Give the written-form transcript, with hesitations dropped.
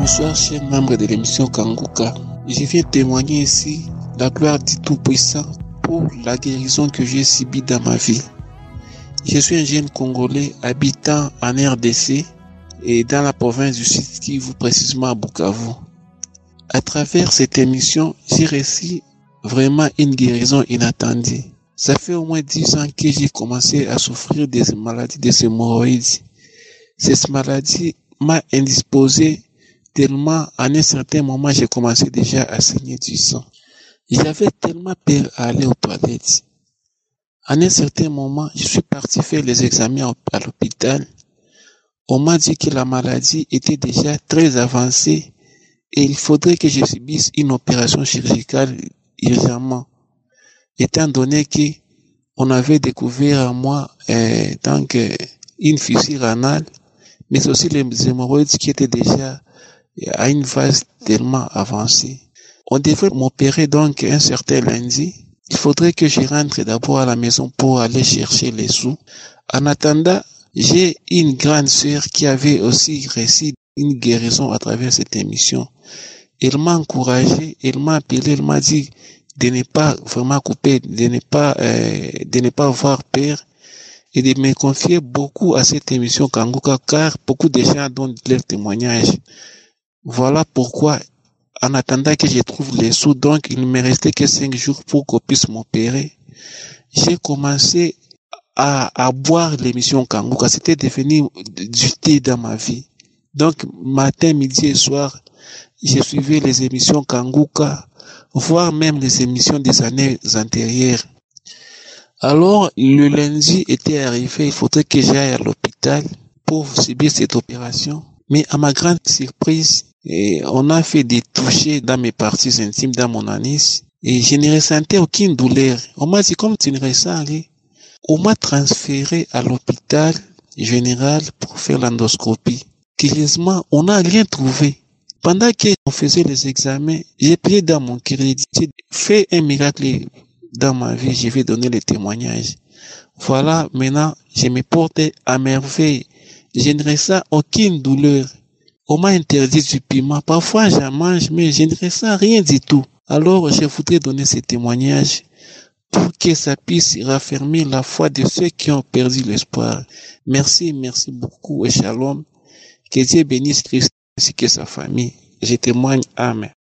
Bonsoir chers membres de l'émission Kanguka. Je viens témoigner ici la gloire du Tout-Puissant pour la guérison que j'ai subie dans ma vie. Je suis un jeune Congolais habitant en RDC et dans la province du Sud Kivu, précisément à Bukavu. À travers cette émission, j'ai reçu vraiment une guérison inattendue. Ça fait au moins 10 ans que j'ai commencé à souffrir des maladies des hémorroïdes. Cette maladie m'a indisposé tellement, à un certain moment, j'ai commencé déjà à saigner du sang. J'avais tellement peur à aller aux toilettes. À un certain moment, je suis parti faire les examens à l'hôpital. On m'a dit que la maladie était déjà très avancée et il faudrait que je subisse une opération chirurgicale urgemment. Étant donné que on avait découvert en moi une fissure anale, mais aussi les hémorroïdes qui étaient déjà à une phase tellement avancée. On devait m'opérer donc un certain lundi. Il faudrait que je rentre d'abord à la maison pour aller chercher les sous. En attendant, j'ai une grande sœur qui avait aussi reçu une guérison à travers cette émission. Elle m'a encouragé, elle m'a appelé, elle m'a dit de ne pas vraiment couper, de ne pas avoir peur et de me confier beaucoup à cette émission Kanguka car beaucoup de gens donnent leur témoignage. Voilà pourquoi, en attendant que je trouve les sous, donc il ne me restait que 5 jours pour qu'on puisse m'opérer, j'ai commencé à boire l'émission Kanguka. C'était devenu du thé dans ma vie. Donc, matin, midi et soir, je suivais les émissions Kanguka, voire même les émissions des années antérieures. Alors, le lundi était arrivé, il faudrait que j'aille à l'hôpital pour subir cette opération. Mais à ma grande surprise, on a fait des touchés dans mes parties intimes, dans mon anis, et je ne ressentais aucune douleur. On m'a dit, comme tu ne ressens rien, on m'a transféré à l'hôpital général pour faire l'endoscopie. Curieusement, on n'a rien trouvé. Pendant qu'on faisait les examens, j'ai prié dans mon crédit, j'ai fait un miracle dans ma vie, je vais donner les témoignages. Voilà, maintenant, je me porte à merveille. Je ne ressens aucune douleur. On m'a interdit du piment. Parfois, j'en mange, mais je ne ressens rien du tout. Alors, je voudrais donner ces témoignages pour que ça puisse raffermir la foi de ceux qui ont perdu l'espoir. Merci beaucoup et shalom. Que Dieu bénisse Christ ainsi que sa famille. Je témoigne. Amen.